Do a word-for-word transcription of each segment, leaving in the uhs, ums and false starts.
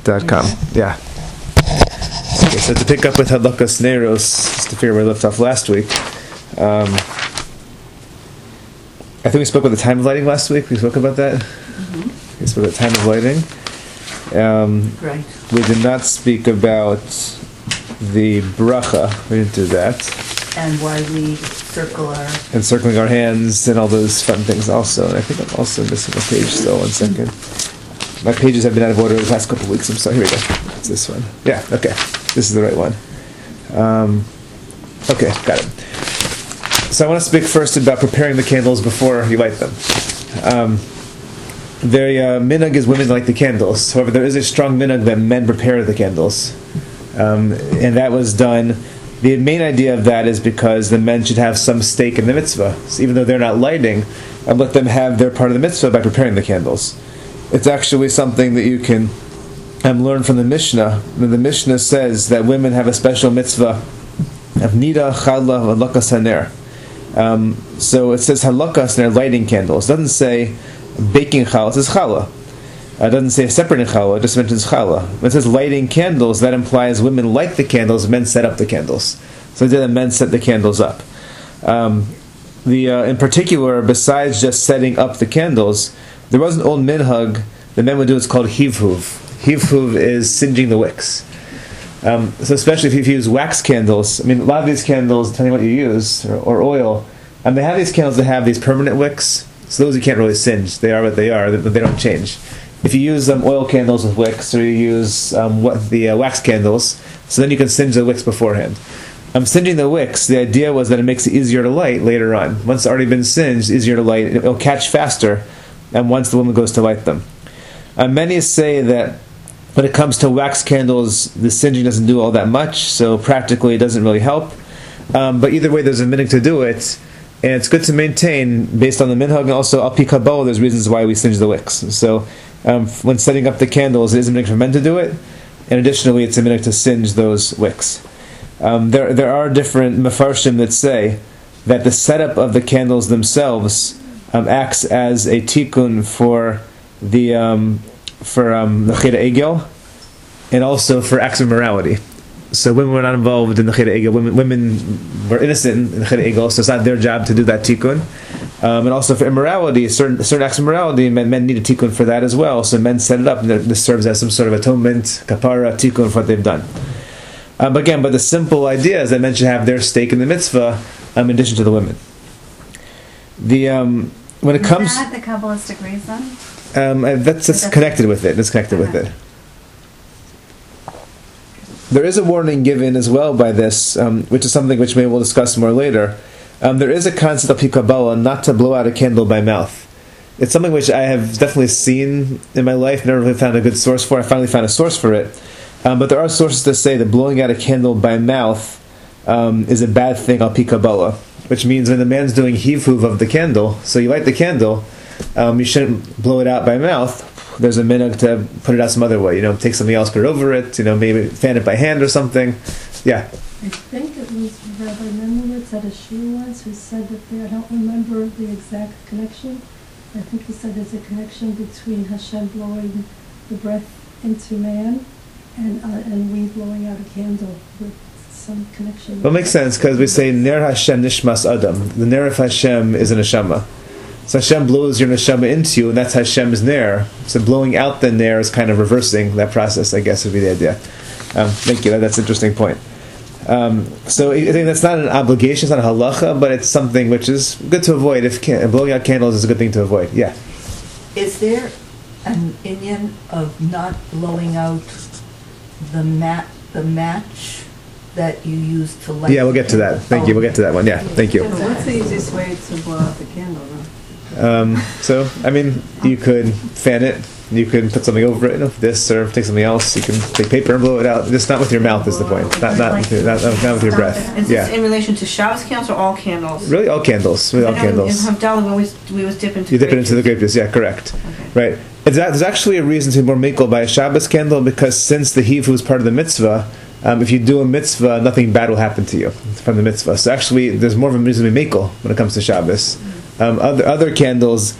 dot com. Yeah. Okay, so to pick up with Halakas Neros, just to figure where we left off last week. Um, I think we spoke about the time of lighting last week. We spoke about that. Mm-hmm. We spoke about the time of lighting. Um, right. We did not speak about the bracha. We didn't do that. And why we circle our... And circling our hands and all those fun things also. And I think I'm also missing a page still. One second. My pages have been out of order the past couple of weeks. I'm sorry. Here we go. It's this one. Yeah, okay. This is the right one. Um, okay, got it. So I want to speak first about preparing the candles before you light them. Um, the uh, minhag is women light the candles. However, there is a strong minhag that men prepare the candles. Um, and that was done... The main idea of that is because the men should have some stake in the mitzvah. So even though they're not lighting, um, let them have their part of the mitzvah by preparing the candles. It's actually something that you can um, learn from the Mishnah. The Mishnah says that women have a special mitzvah of nida, challah, halakas haner. Um, so it says halakas haner, lighting candles. It doesn't say baking challah, it says challah. Uh, it doesn't say separating challah, it just mentions challah. When it says lighting candles, that implies women light the candles, men set up the candles. So the men set the candles up. Um, the uh, in particular, besides just setting up the candles, there was an old minhag the men would do. It's called hivhuv. Hivhuv is singeing the wicks. Um, so especially if you use wax candles, I mean, a lot of these candles, depending on what you use, or, or oil, and they have these candles that have these permanent wicks. So those you can't really singe. They are what they are. They, they don't change. If you use um, oil candles with wicks, or you use um, what the uh, wax candles, so then you can singe the wicks beforehand. Um, singeing the wicks, the idea was that it makes it easier to light later on. Once it's already been singed, it's easier to light. It'll catch faster, and once the woman goes to light them. Uh, many say that when it comes to wax candles, the singeing doesn't do all that much, so practically it doesn't really help. Um, but either way, there's a minhag to do it. And it's good to maintain, based on the minhag, and also al pi kabbalah, there's reasons why we singe the wicks. So um, when setting up the candles, it is a minhag for men to do it, and additionally, it's a minhag to singe those wicks. Um, there, there are different mefarshim that say that the setup of the candles themselves um, acts as a tikkun for the um, for um, the Cheda Egel, and also for acts of morality. So women were not involved in the Cheda Egel. Women, women were innocent in the Cheda Egel, so it's not their job to do that tikkun. Um, and also for immorality, certain certain acts of morality, men, men need a tikkun for that as well. So men set it up, and this serves as some sort of atonement, kapara, tikkun for what they've done. Um, again, but the simple idea is that men should have their stake in the mitzvah, um, in addition to the women. The um, when it is comes, is that the Kabbalistic reason? Um, that's, that's connected with it. That's connected uh-huh. with it. There is a warning given as well by this, um, which is something which maybe we'll discuss more later. Um, there is a concept of pi kabbalah, not to blow out a candle by mouth. It's something which I have definitely seen in my life, never really found a good source for. I finally found a source for it. Um, but there are sources that say that blowing out a candle by mouth um, is a bad thing al pi kabbalah, which means when the man's doing hivhuv of the candle, so you light the candle, um, you shouldn't blow it out by mouth. There's a minhag to put it out some other way. You know, take something else, put it over it. You know, maybe fan it by hand or something. Yeah. I think it was Rabbi Menowitz at a shiur once who said that there, I don't remember the exact connection. I think he said there's a connection between Hashem blowing the breath into man and uh, and we blowing out a candle with some connection. Well, it makes sense because we say Ner Hashem Nishmas Adam. The Ner of Hashem is a neshama. So Hashem blows your neshama into you, and that's Hashem's ner. So blowing out the ner is kind of reversing that process, I guess, would be the idea. Um, thank you. That's an interesting point. Um, so I think that's not an obligation, it's not a halacha, but it's something which is good to avoid. If can- blowing out candles is a good thing to avoid. Yeah. Is there an inyan of not blowing out the mat, the match that you use to light? Yeah, we'll get to that. Thank oh. you. We'll get to that one. Yeah. Thank you. What's the easiest way to blow out the candle, though? Um, so, I mean, you could fan it, you could put something over it, you know, this, or take something else. You can take paper and blow it out. Just not with your mouth is the point. Not not with your, not, not with your breath. Is yeah. this in relation to Shabbos candles or all candles? Really, all candles. Really, all candles. In Havdalah, we always we always dip into. You dip grape it into the grape juice. Yeah, correct. Okay. Right. It's, there's actually a reason to be more mikol by a Shabbos candle because since the hivhuv is part of the mitzvah, um, if you do a mitzvah, nothing bad will happen to you from the mitzvah. So actually, there's more of a reason to be mikol when it comes to Shabbos. Um, other other candles.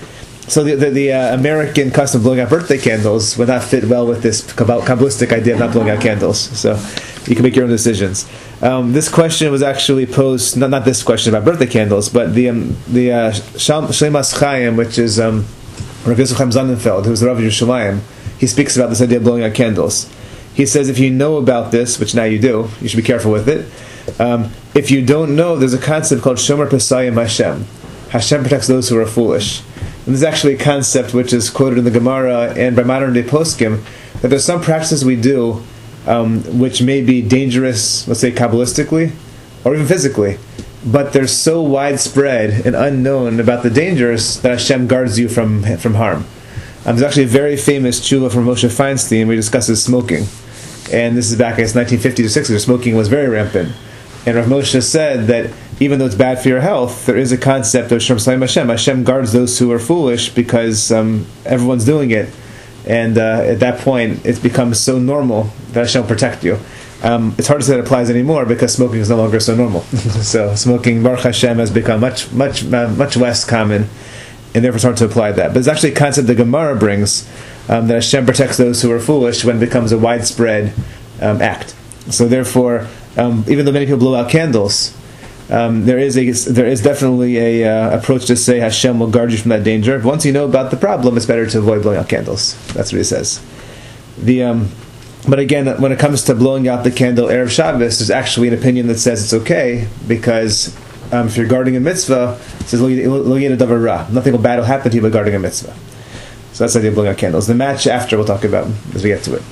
so the the, the uh, American custom of blowing out birthday candles would not fit well with this Kabbal- Kabbalistic idea of not blowing out candles. So you can make your own decisions. Um, this question was actually posed, not not this question about birthday candles, but the um, the uh, Shlemas Chaim, which is um, Rav Yosef Chaim Zandenfeld, who's the Rav of Yerushalayim. He speaks about this idea of blowing out candles. He says if you know about this, which now you do, you should be careful with it. Um, if you don't know, there's a concept called Shomer Pesayim Hashem. Hashem protects those who are foolish. And there's actually a concept which is quoted in the Gemara and by modern day poskim, that there's some practices we do um, which may be dangerous, let's say Kabbalistically, or even physically, but they're so widespread and unknown about the dangers that Hashem guards you from from harm. Um, there's actually a very famous tshuva from Moshe Feinstein where he discusses smoking. And this is back, I guess, nineteen fifties or sixties, where smoking was very rampant. And Rav Moshe said that even though it's bad for your health, there is a concept of Shem Salim Hashem. Hashem guards those who are foolish because um, everyone's doing it. And uh, at that point, it becomes so normal that Hashem will protect you. Um, it's hard to say that it applies anymore because smoking is no longer so normal. So smoking, Baruch Hashem, has become much, much, uh, much less common, and therefore it's hard to apply that. But it's actually a concept the Gemara brings, um, that Hashem protects those who are foolish when it becomes a widespread um, act. So therefore, um, even though many people blow out candles, um, there is a there is definitely a uh, approach to say Hashem will guard you from that danger. But once you know about the problem, it's better to avoid blowing out candles. That's what he says. The um, but again, when it comes to blowing out the candle Erev Shabbos, there's actually an opinion that says it's okay because um, if you're guarding a mitzvah, it says Lo yed davar ra, nothing bad will happen to you by guarding a mitzvah. So that's the idea of blowing out candles. The match after we'll talk about as we get to it.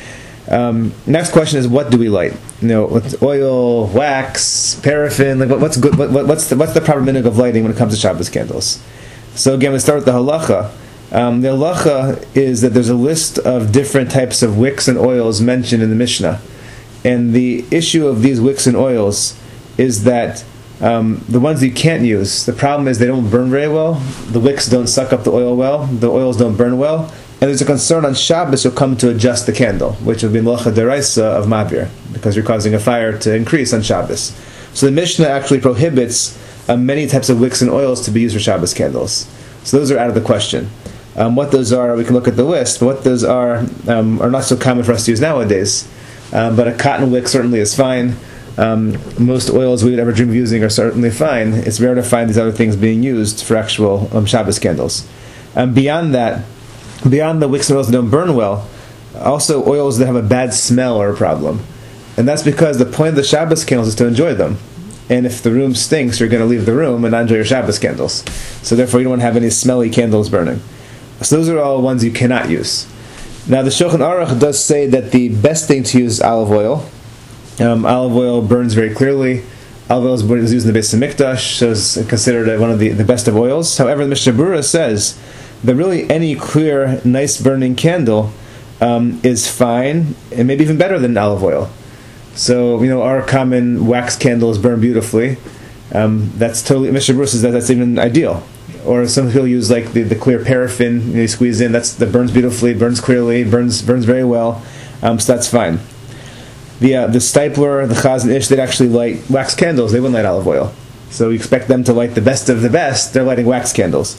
Um, next question is, what do we light? You know, with oil, wax, paraffin. Like, what, what's good? What, what's the what's the proper minhag of lighting when it comes to Shabbos candles? So again, we start with the halacha. Um, the halacha is that there's a list of different types of wicks and oils mentioned in the Mishnah, and the issue of these wicks and oils is that um, the ones you can't use, the problem is they don't burn very well. The wicks don't suck up the oil well. The oils don't burn well. And there's a concern on Shabbos you'll come to adjust the candle, which will be melacha deraisa of mavir, because you're causing a fire to increase on Shabbos. So the Mishnah actually prohibits uh, many types of wicks and oils to be used for Shabbos candles. So those are out of the question. Um, what those are, we can look at the list, but what those are um, are not so common for us to use nowadays. Um, but a cotton wick certainly is fine. Um, most oils we would ever dream of using are certainly fine. It's rare to find these other things being used for actual um, Shabbos candles. Um, beyond that, Beyond the wicks and oils that don't burn well, also oils that have a bad smell are a problem. And that's because the point of the Shabbos candles is to enjoy them. And if the room stinks, you're going to leave the room and not enjoy your Shabbos candles. So therefore you don't want to have any smelly candles burning. So those are all ones you cannot use. Now the Shulchan Aruch does say that the best thing to use is olive oil. Um, olive oil burns very clearly. Olive oil is used in the Beis Hamikdash, so it's considered one of the, the best of oils. However, the Mishnah Berurah says that really any clear, nice burning candle um, is fine, and maybe even better than olive oil. So, you know, our common wax candles burn beautifully. Um, that's totally, Mishnah Berurah says that that's even ideal. Or some people use like the, the clear paraffin, you know, you squeeze in, that's that burns beautifully, burns clearly, burns burns very well. Um, so that's fine. The uh, the Stipler, the Chaz and Ish, they'd actually light wax candles. They wouldn't light olive oil. So you expect them to light the best of the best. They're lighting wax candles.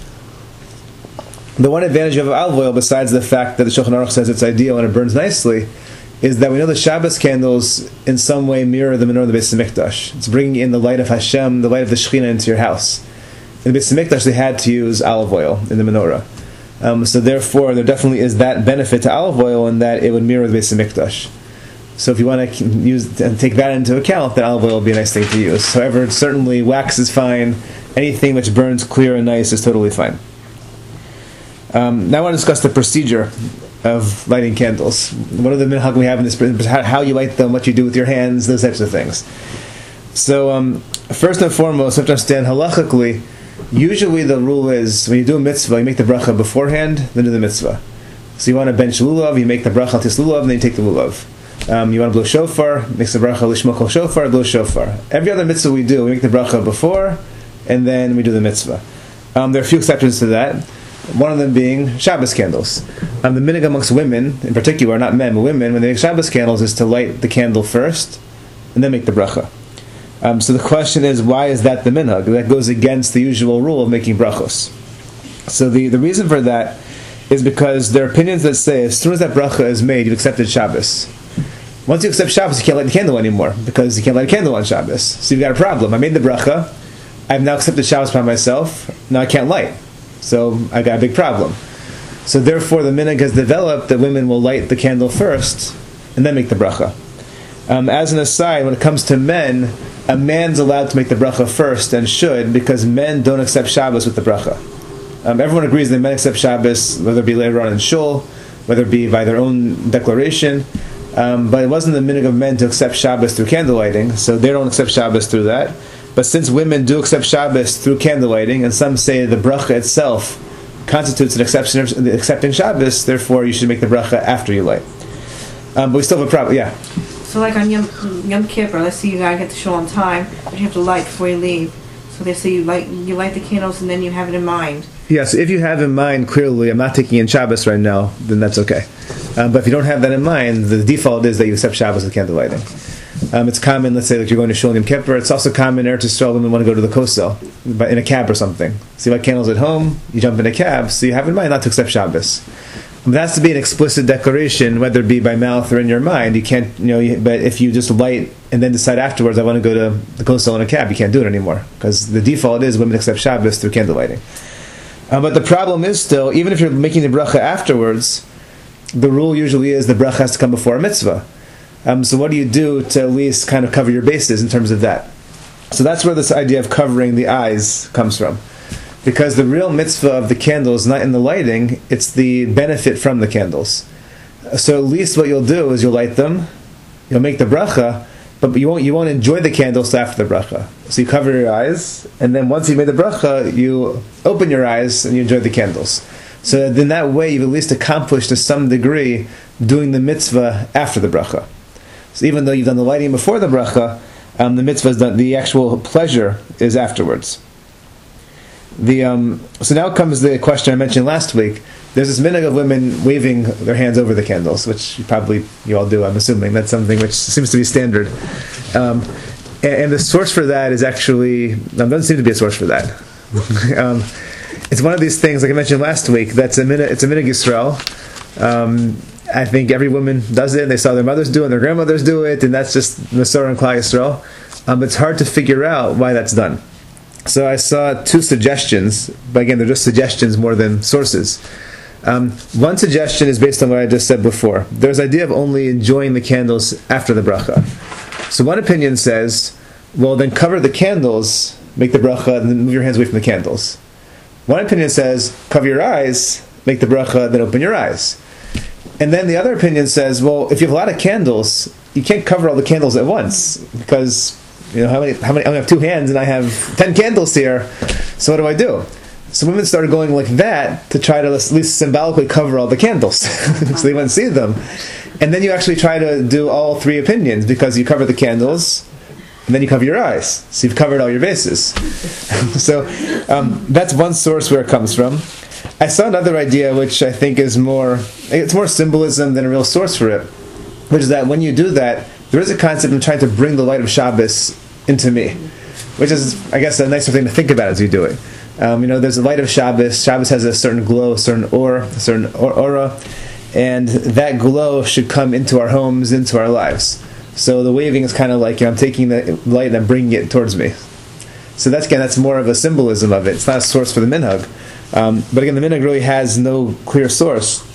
The one advantage of olive oil, besides the fact that the Shulchan Aruch says it's ideal and it burns nicely, is that we know the Shabbos candles in some way mirror the menorah of the Beis Hamikdash. It's bringing in the light of Hashem, the light of the Shekhinah into your house. In the Beis Hamikdash, they had to use olive oil in the menorah. Um, so therefore, there definitely is that benefit to olive oil in that it would mirror the Beis Hamikdash. So if you want to use and take that into account, then olive oil would be a nice thing to use. However, certainly wax is fine. Anything which burns clear and nice is totally fine. Um, now I want to discuss the procedure of lighting candles. What are the minhag we have in this? How, how you light them, what you do with your hands, those types of things. So um, first and foremost, you have to understand halachically, usually the rule is when you do a mitzvah, you make the bracha beforehand, then do the mitzvah. So you want to bench lulav, you make the bracha tis lulav, and then you take the lulav. Um, you want to blow shofar, makes the bracha lishmo kol shofar, blow shofar. Every other mitzvah we do, we make the bracha before, and then we do the mitzvah. Um, there are a few exceptions to that. One of them being Shabbos candles. Um, the minhag amongst women, in particular, not men, but women, when they make Shabbos candles, is to light the candle first, and then make the bracha. Um, so the question is, why is that the minhag? That goes against the usual rule of making brachos. So the, the reason for that is because there are opinions that say as soon as that bracha is made, you've accepted Shabbos. Once you accept Shabbos, you can't light the candle anymore because you can't light a candle on Shabbos. So you've got a problem. I made the bracha. I've now accepted Shabbos by myself. Now I can't light. So I got a big problem. So therefore, the minhag has developed that women will light the candle first and then make the bracha. Um, as an aside, when it comes to men, a man's allowed to make the bracha first and should because men don't accept Shabbos with the bracha. Um, everyone agrees that men accept Shabbos, whether it be later on in shul, whether it be by their own declaration. Um, but it wasn't the minhag of men to accept Shabbos through candle lighting, so they don't accept Shabbos through that. But since women do accept Shabbos through candle lighting, and some say the bracha itself constitutes an exception of accepting Shabbos, therefore you should make the bracha after you light. Um, but we still have a problem, yeah. So like on Yom, Yom Kippur, let's say you gotta get the shul on time, but you have to light before you leave. So they say you light you light the candles and then you have it in mind. Yeah, so if you have in mind clearly, I'm not taking in Shabbos right now, then that's okay. Um, but if you don't have that in mind, the default is that you accept Shabbos with candle lighting. Um, it's common, let's say, like you're going to Shul Yom Kippur. It's also common in Eretz Yisrael women want to go to the Kosel, but in a cab or something. So you light candles at home, you jump in a cab, so you have in mind not to accept Shabbos. Um, that has to be an explicit declaration, whether it be by mouth or in your mind. You can't, you know, you, but if you just light and then decide afterwards, I want to go to the Kosel in a cab, you can't do it anymore. Because the default is women accept Shabbos through candle lighting. Um, but the problem is still, even if you're making the bracha afterwards, the rule usually is the bracha has to come before a mitzvah. Um, so what do you do to at least kind of cover your bases in terms of that? So that's where this idea of covering the eyes comes from. Because the real mitzvah of the candle is not in the lighting, it's the benefit from the candles. So at least what you'll do is you'll light them, you'll make the bracha, but you won't you won't enjoy the candles till after the bracha. So you cover your eyes, and then once you made the bracha, you open your eyes and you enjoy the candles. So in that way, you've at least accomplished to some degree doing the mitzvah after the bracha. So even though you've done the lighting before the bracha, um, the mitzvah is done, the actual pleasure is afterwards. The um, so now comes the question I mentioned last week. There's this minhag of women waving their hands over the candles, which you probably you all do. I'm assuming that's something which seems to be standard. Um, and, and the source for that is actually um, doesn't seem to be a source for that. um, it's one of these things, like I mentioned last week. That's a minhag. It's a minhag Yisrael. Um, I think every woman does it. They saw their mothers do it, and their grandmothers do it, and that's just Masorah and Klal Yisrael. Um, it's hard to figure out why that's done. So I saw two suggestions, but again, they're just suggestions more than sources. Um, one suggestion is based on what I just said before. There's the idea of only enjoying the candles after the bracha. So one opinion says, well, then cover the candles, make the bracha, and then move your hands away from the candles. One opinion says, cover your eyes, make the bracha, then open your eyes. And then the other opinion says, well, if you have a lot of candles, you can't cover all the candles at once, because you know how many? How many? I only have two hands, and I have ten candles here. So what do I do? So women started going like that to try to at least symbolically cover all the candles, so they wouldn't see them. And then you actually try to do all three opinions, because you cover the candles, and then you cover your eyes. So you've covered all your bases. So um, that's one source where it comes from. I saw another idea, which I think is more, it's more symbolism than a real source for it, which is that when you do that, there is a concept of trying to bring the light of Shabbos into me, which is, I guess, a nicer thing to think about as you do it. Um, you know, there's a light of Shabbos. Shabbos has a certain glow, a certain aura, a certain aura, and that glow should come into our homes, into our lives. So the waving is kind of like, you know, I'm taking the light and I'm bringing it towards me. So that's, again, that's more of a symbolism of it. It's not a source for the minhag. Um, but again, the minhag really has no clear source.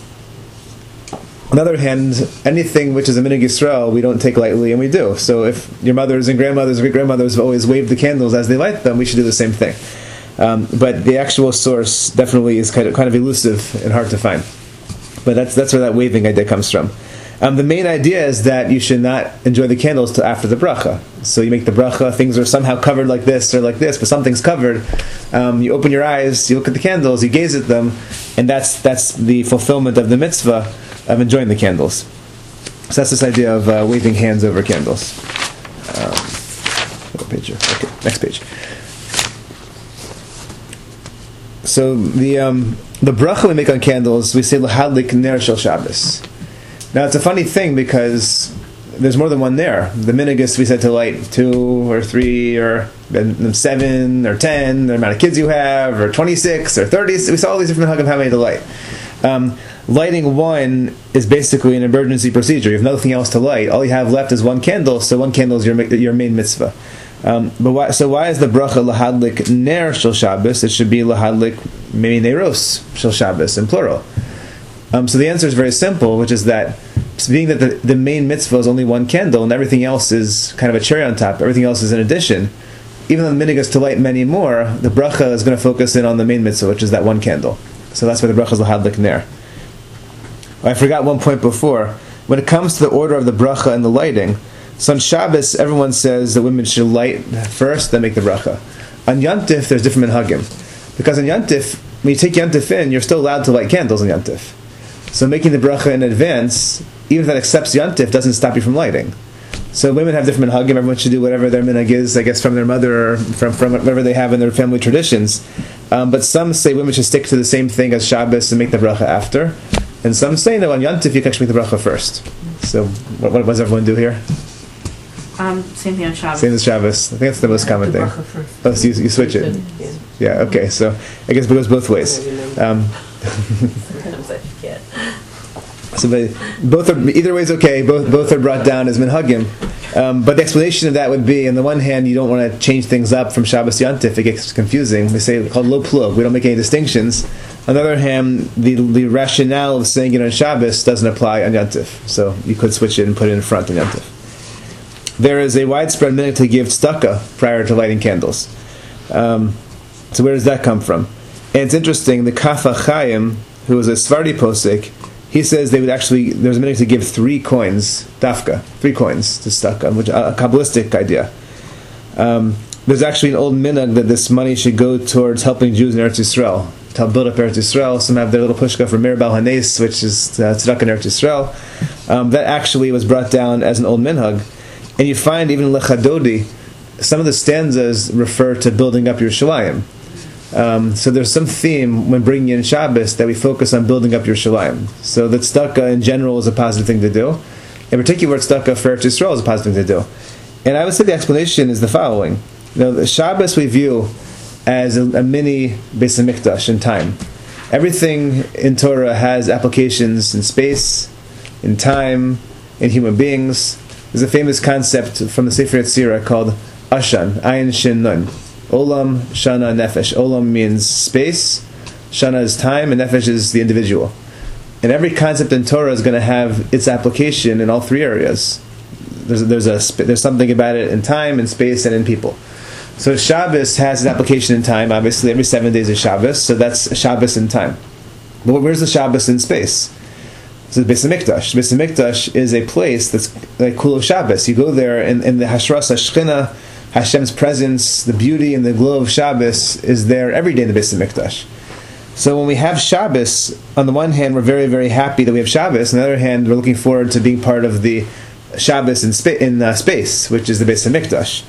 On the other hand, anything which is a minhag Yisrael, we don't take lightly, and we do. So if your mothers and grandmothers and great-grandmothers have always waved the candles as they light them, we should do the same thing. Um, but the actual source definitely is kind of, kind of elusive and hard to find. But that's that's where that waving idea comes from. Um, the main idea is that you should not enjoy the candles till after the bracha. So you make the bracha, things are somehow covered like this or like this, but something's covered. Um, you open your eyes, you look at the candles, you gaze at them, and that's that's the fulfillment of the mitzvah of enjoying the candles. So that's this idea of uh, waving hands over candles. Um, what page here? Okay, next page. So the um, the bracha we make on candles, we say l'hadlik ner shel Shabbos. Now it's a funny thing, because there's more than one there. The minhag, we said to light two or three or then seven or ten, the amount of kids you have, or twenty-six or thirty. We saw all these different minhagim how many to light. Um, lighting one is basically an emergency procedure. You have nothing else to light. All you have left is one candle, so one candle is your your main mitzvah. Um, but why, so why is the bracha lahadlik ner shel Shabbos? It should be lahadlik maybe neros shel Shabbos in plural. Um, so the answer is very simple, which is that being that the, the main mitzvah is only one candle and everything else is kind of a cherry on top, everything else is an addition, even though the minhag is to light many more, the bracha is going to focus in on the main mitzvah, which is that one candle. So that's why the bracha is lahadlik ner. I forgot one point before. When it comes to the order of the bracha and the lighting, so on Shabbos, everyone says that women should light first, then make the bracha. On Yantif, there's different minhagim. Because on Yantif, when you take Yantif in, you're still allowed to light candles on Yantif. So making the bracha in advance, even if that accepts Yantif, doesn't stop you from lighting. So women have different minhagim. Everyone should do whatever their minhag is, I guess, from their mother or from, from whatever they have in their family traditions. Um, but some say women should stick to the same thing as Shabbos and make the bracha after. And some say, no, on Yantif you can actually make the bracha first. So what, what does everyone do here? Um, same thing on Shabbos. Same as Shabbos. I think that's the most common The thing. bracha first. Oh, so you, you switch it. Yeah, okay. So I guess it goes both ways. Um, Sometimes I forget. so but both are, either way is okay. Both both are brought down as minhagim. Um, but the explanation of that would be, on the one hand, you don't want to change things up from Shabbos to Yantif. It gets confusing. We say called lo plug. We don't make any distinctions. On the other hand, the the rationale of saying it on Shabbos doesn't apply on Yantif. So you could switch it and put it in front on Yantif. There is a widespread minhag to give tzedakah prior to lighting candles. Um, so where does that come from? And it's interesting, the Kaf HaChaim, who was a Sephardi posek, he says they would actually, there's a minhag to give three coins, dafka, three coins to tzedakah, which is a Kabbalistic idea. Um, there's actually an old minhag that this money should go towards helping Jews in Eretz Yisrael, to help build up Eretz Yisrael. Some have their little pushka for Mir Bal Hanes, which is uh, tzedakah in Eretz Yisrael. Um, that actually was brought down as an old minhag. And you find even in Lechadodi, some of the stanzas refer to building up Yerushalayim. Um, so there's some theme when bringing in Shabbos that we focus on building up Yerushalayim. So that tzedakah in general is a positive thing to do. In particular, tzedakah for Eretz Yisrael is a positive thing to do. And I would say the explanation is the following. You know, the Shabbos we view as a, a mini Beis HaMikdash in time. Everything in Torah has applications in space, in time, in human beings. There's a famous concept from the Sefer Yetzirah called Ashan, Ayin Shin Nun. Olam, Shana, Nefesh. Olam means space, Shana is time, and Nefesh is the individual. And every concept in Torah is going to have its application in all three areas. There's, there's, a, there's something about it in time, in space, and in people. So Shabbos has an application in time. Obviously, every seven days is Shabbos, so that's Shabbos in time. But where's the Shabbos in space? So the Beis HaMikdash. The Beis HaMikdash is a place that's like Kulo Shabbos. You go there, and, and the Hashras HaShechina, Hashem's presence, the beauty and the glow of Shabbos is there every day in the Beis HaMikdash. So when we have Shabbos, on the one hand, we're very, very happy that we have Shabbos. On the other hand, we're looking forward to being part of the Shabbos in, spa- in uh, space, which is the Beis HaMikdash.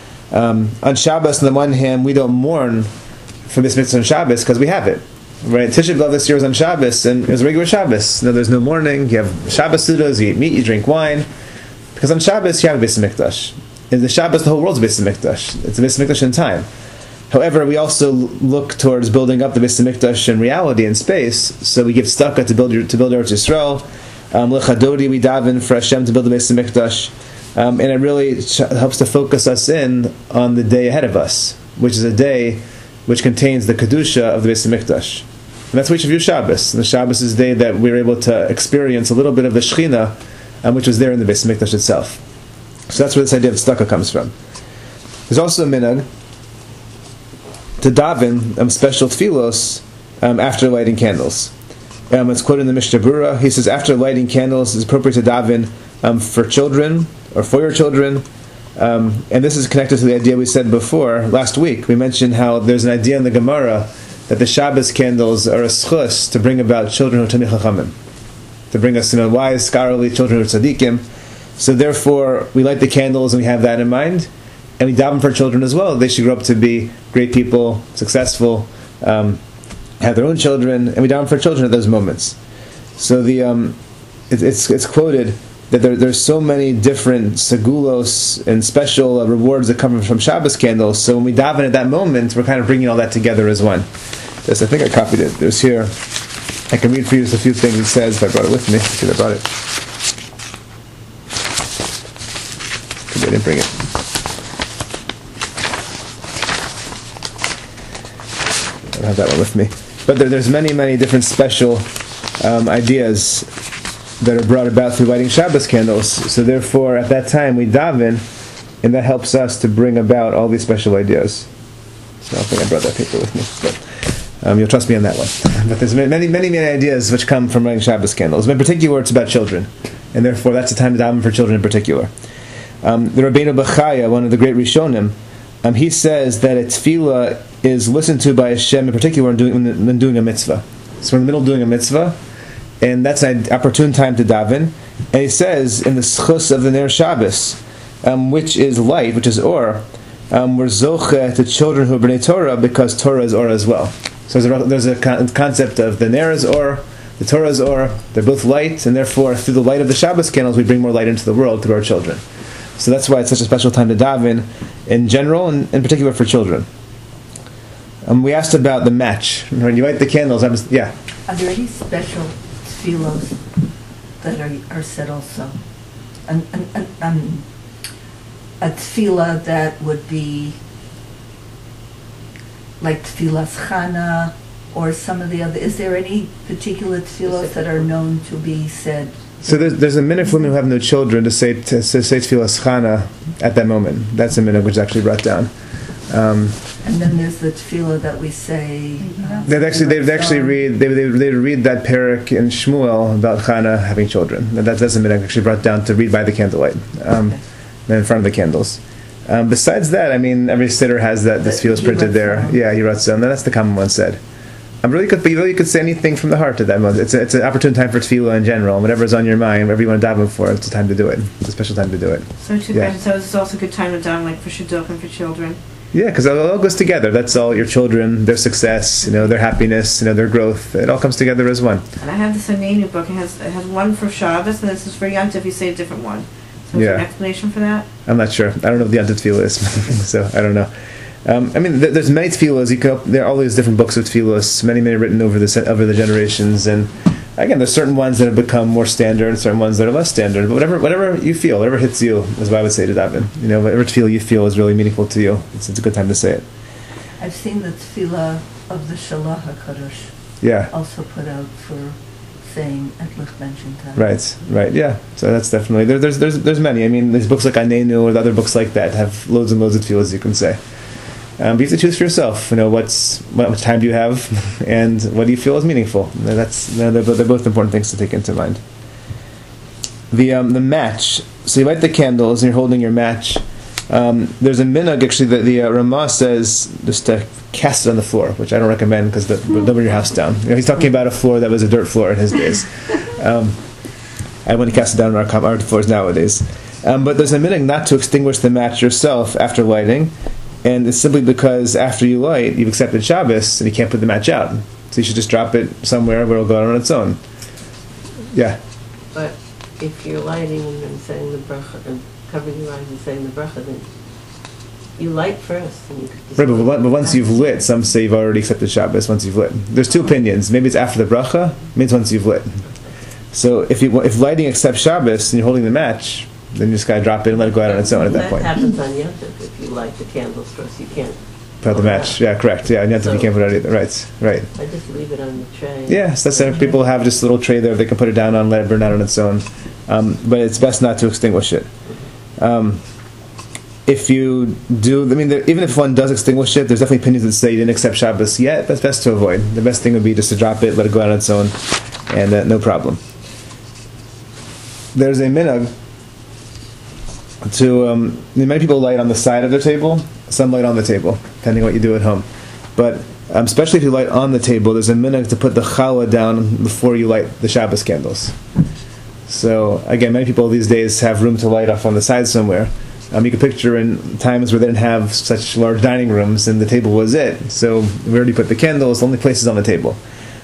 Um, on Shabbos, on the one hand, we don't mourn for Beis HaMikdash on Shabbos because we have it. Right, Tisha B'Av this year was on Shabbos, and it was a regular Shabbos. No, there's no mourning. You have Shabbos sudas, you eat meat, you drink wine. Because on Shabbos, you have a Beis HaMikdash. In the Shabbos, the whole world's a Beis HaMikdash. It's a Beis HaMikdash in time. However, we also look towards building up the Beis HaMikdash in reality in space. So we give tzedakah to build to build Eretz Yisrael. Um, Lechadodi, we daven for Hashem to build the Beis HaMikdash. Um, and it really ch- helps to focus us in on the day ahead of us, which is a day which contains the Kedusha of the Beis HaMikdash. And that's why we should view Shabbos. And the Shabbos is the day that we're able to experience a little bit of the Shechina, um, which was there in the Beis HaMikdash itself. So that's where this idea of tzedakah comes from. There's also a minhag to daven um, special tefillos um, after lighting candles. Um, it's quoted in the Mishnah Berurah. He says, after lighting candles, it's appropriate to daven um, for children or for your children. Um, and this is connected to the idea we said before, last week. We mentioned how there's an idea in the Gemara that the Shabbos candles are a schus to bring about children who are Tamei Chachamim, to bring us, you know, wise, scholarly children who are tzaddikim. So therefore, we light the candles and we have that in mind, and we daven for children as well. They should grow up to be great people, successful, um, have their own children, and we daven for children at those moments. So the um, it, it's it's quoted that there, there's so many different segulos and special uh, rewards that come from Shabbos candles. So when we daven at that moment, we're kind of bringing all that together as one. Yes, I think I copied it. There's here. I can read for you just a few things it says if I brought it with me. I should have brought it. Maybe I didn't bring it. I don't have that one with me. But there, there's many, many different special um, ideas that are brought about through lighting Shabbos candles. So therefore, at that time, we daven, and that helps us to bring about all these special ideas. So I don't think I brought that paper with me, but um, you'll trust me on that one. But there's many, many, many ideas which come from lighting Shabbos candles. In particular, it's about children, and therefore that's the time to daven for children in particular. Um, the Rabbeinu Bechaya, one of the great Rishonim, um, he says that a tefillah is listened to by Hashem in particular when doing, when doing a mitzvah. So we're in the middle of doing a mitzvah, and that's an opportune time to daven. And he says in the schus of the Ner Shabbos, um, which is light, which is or, um, we're zoche to children who are b'nei Torah because Torah is or as well. So there's a, there's a con- concept of the Ner is or, the Torah is or, they're both light, and therefore through the light of the Shabbos candles we bring more light into the world through our children. So that's why it's such a special time to daven in general and in particular for children. Um, we asked about the match. When you light the candles, I'm, yeah. Are there any special tefillos that are, are said also? An, an, an, um, a tefillah that would be like tefillas Chana or some of the other. Is there any particular tefillos that are known to be said? So there's, there's a minute for women who have no children to say to, to say tefillas Chana at that moment. That's a minute which is actually brought down. Um, and then there's the tefillah that we say. Uh, they'd actually they'd actually read they they they'd read that parak in Shmuel about Chana having children. That that's a minute actually brought down to read by the candlelight, um, okay. in front of the candles. Um, besides that, I mean, every sitter has that the tefillah is printed there. Yeah, Yiratzon. That's the common one said. I'm really good, but you really could say anything from the heart at that moment. It's a, it's an opportune time for tefillah in general. Whatever's on your mind, whatever you want to daven for, it's a time to do it. It's a special time to do it. So too Yeah. bad. So it's also a good time to daven, like for shidduch and for children. Yeah, because it all goes together. That's all your children, their success, you know, their happiness, you know, their growth. It all comes together as one. And I have this Anenu book. It has it has one for Shabbos, and this is for Yom Tov. You say a different one. So is there an Yeah. explanation for that? I'm not sure. I don't know what the Yom Tov tefillah is, so I don't know. Um, I mean, th- there's many tefillahs. You can, there are all these different books of tefillahs, many, many written over the se- over the generations. And again, there's certain ones that have become more standard, and certain ones that are less standard. But whatever, whatever you feel, whatever hits you, is what I would say to daven. You know, whatever tefillah you feel is really meaningful to you. It's, it's a good time to say it. I've seen the tefillah of the Shalach HaKadosh Yeah. also put out for saying at Lich Ben Shintai. Right, right, yeah. So that's definitely there, there's there's there's many. I mean, there's books like Anenu or the other books like that have loads and loads of tefillahs you can say. Um, but you have to choose for yourself. You know, what's what much time do you have, and what do you feel is meaningful. That's they're, they're both important things to take into mind. The um, the match. So you light the candles and you're holding your match. Um, there's a minhag actually that the uh, Ramah says just to cast it on the floor, which I don't recommend because they'll burn your house down. You know, he's talking about a floor that was a dirt floor in his days. Um, I wouldn't cast it down on our, our floors nowadays. Um, but there's a minhag not to extinguish the match yourself after lighting, and it's simply because after you light, you've accepted Shabbos and you can't put the match out. So you should just drop it somewhere where it'll go out on its own. Yeah. But if you're lighting and then saying the bracha, and covering your eyes and saying the bracha, then you light first. And you could just Right, but, but once you've lit, some say you've already accepted Shabbos once you've lit. There's two opinions. Maybe it's after the bracha, maybe it's once you've lit. So if you if lighting accepts Shabbos and you're holding the match, then you just gotta drop it and let it go out on its own at that point. That happens on Yom Tov. If you light the candles first, you can't. Put the match. Yeah, correct. Yeah, and you have to be So- careful about it either. Right, right. I just leave it on the tray. Yes, that's it. People have just a little tray there they can put it down on, let it burn out on its own. Um, but it's best not to extinguish it. Um, if you do, I mean, there, even if one does extinguish it, there's definitely opinions that say you didn't accept Shabbos yet. That's best to avoid. The best thing would be just to drop it, let it go out on its own, and uh, no problem. There's a minhag to, um, many people light on the side of their table, some light on the table, depending on what you do at home. But um, especially if you light on the table, there's a minhag to put the challah down before you light the Shabbos candles. So again, many people these days have room to light off on the side somewhere. Um, you can picture in times where they didn't have such large dining rooms and the table was it. So we already put the candles, the only places on the table.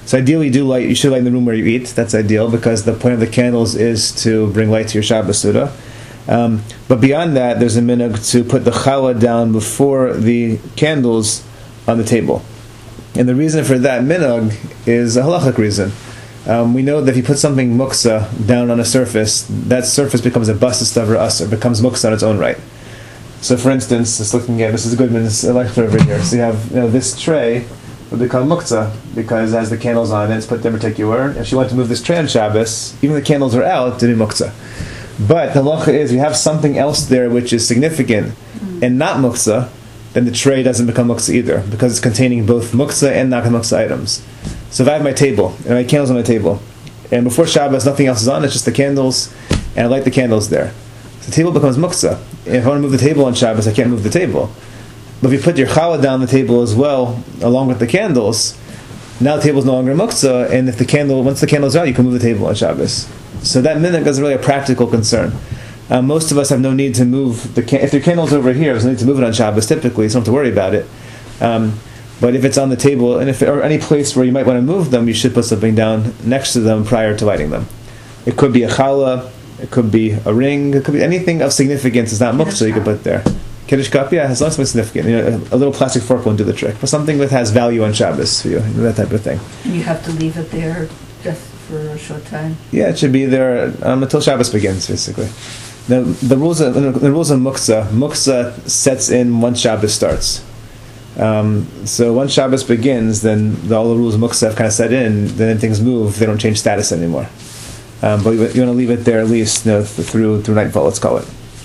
So ideally, you do light. You should light in the room where you eat. That's ideal because the point of the candles is to bring light to your Shabbos Suda. Um, but beyond that, there's a minhag to put the challah down before the candles on the table. And the reason for that minhag is a halachic reason. Um, we know that if you put something muksa down on a surface, that surface becomes a basas davar asr, becomes muksa on its own right. So, for instance, just looking at Missus Goodman's lecture over here, so you have you know this tray would become muksa because it has the candles on it. It's put there particular. If she wanted to move this tray on Shabbos, even the candles are out, to be muksa. But the halacha is, you have something else there which is significant and not muksa, then the tray doesn't become muksa either, because it's containing both muksa and not muksa items. So if I have my table, and my candles on my table, and before Shabbos nothing else is on, it's just the candles, and I light the candles there. So the table becomes muksa. And if I want to move the table on Shabbos, I can't move the table. But if you put your challah down the table as well, along with the candles, now the table is no longer muksa, and if the candle, once the candle's out, you can move the table on Shabbos. So that minhag is really a practical concern. Uh, most of us have no need to move the can- if your candle's over here, there's no need to move it on Shabbos typically, so you don't have to worry about it. Um, but if it's on the table, and if or any place where you might want to move them, you should put something down next to them prior to lighting them. It could be a challah, it could be a ring, it could be anything of significance. It's not muksa you could put there. Kiddush cup, yeah, has lots of significant. You know, a little plastic fork won't do the trick, but something that has value on Shabbos for you, you know, that type of thing. And you have to leave it there just for a short time? Yeah, it should be there um, until Shabbos begins, basically. The, the rules of the rules of muksa, muksa sets in once Shabbos starts. Um, so once Shabbos begins, then the, all the rules of muksa have kind of set in. Then things move; they don't change status anymore. Um, but you, you want to leave it there at least, you know, through through nightfall. Let's call it.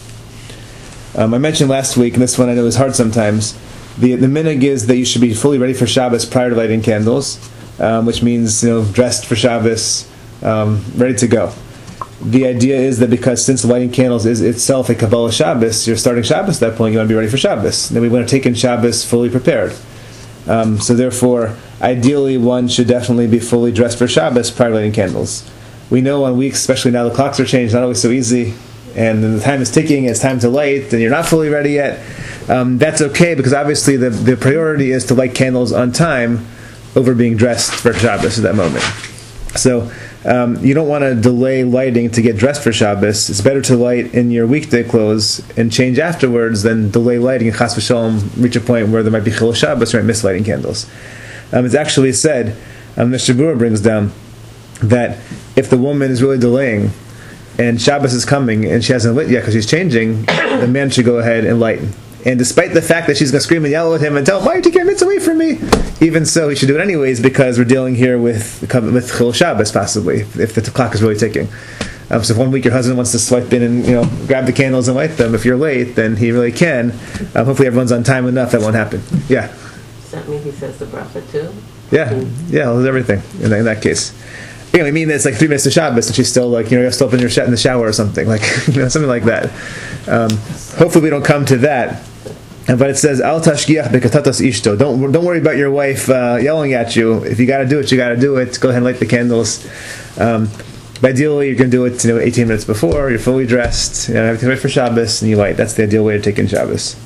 Um, I mentioned last week, and this one I know is hard sometimes. The the minhag is that you should be fully ready for Shabbos prior to lighting candles, um, which means you know dressed for Shabbos, um, ready to go. The idea is that because since lighting candles is itself a Kabbalah Shabbos, you're starting Shabbos at that point, you want to be ready for Shabbos. Then we want to take in Shabbos fully prepared. Um, so therefore, ideally one should definitely be fully dressed for Shabbos prior to lighting candles. We know on weeks, especially now the clocks are changed, not always so easy, and the time is ticking, it's time to light, and you're not fully ready yet. Um, that's okay, because obviously the, the priority is to light candles on time over being dressed for Shabbos at that moment. So um, you don't want to delay lighting to get dressed for Shabbos. It's better to light in your weekday clothes and change afterwards than delay lighting and chas v'shalom reach a point where there might be chilul Shabbos or might miss lighting candles. Um, it's actually said, um, the Shabura brings down that if the woman is really delaying and Shabbos is coming and she hasn't lit yet because she's changing, the man should go ahead and light. And despite the fact that she's going to scream and yell at him and tell him, why are you taking your mitzvah away from me? Even so, he should do it anyways, because we're dealing here with with Chil Shabbos, possibly, if the clock is really ticking. Um, so if one week your husband wants to swipe in and you know grab the candles and light them, if you're late, then he really can. Um, hopefully everyone's on time enough, that won't happen. Yeah. Does that mean he says the bracha too? Yeah, yeah, he'll do everything in that, in that case. You know, I mean, it's like three minutes to Shabbos, and she's still like, you know, you're still up in your sh- in the shower or something, like you know, something like that. Um, hopefully we don't come to that. But it says, "Al tashgiach bekatatas ishto." Don't don't worry about your wife uh, yelling at you. If you got to do it, you got to do it. Go ahead and light the candles. Um, but ideally, you're going to do it, you know, eighteen minutes before. You're fully dressed. You know, everything ready for Shabbos, and you light. That's the ideal way to take in Shabbos.